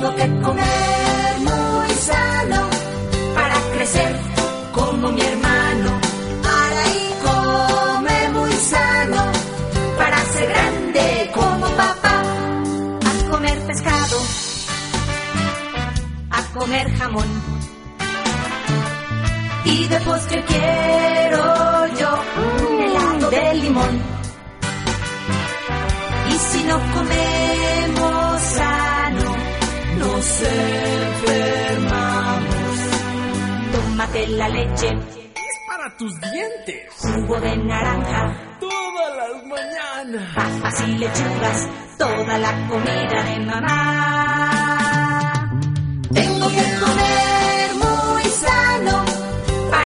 Tengo que comer muy sano para crecer como mi hermano. Araí come muy sano para ser grande como papá. A comer pescado, a comer jamón. Y de postre quiero yo un helado de limón. Y si no comemos sano, nos enfermamos. Tómate la leche, es para tus dientes. Jugo de naranja, todas las mañanas. Papas y lechugas, toda la comida de mamá. Tengo que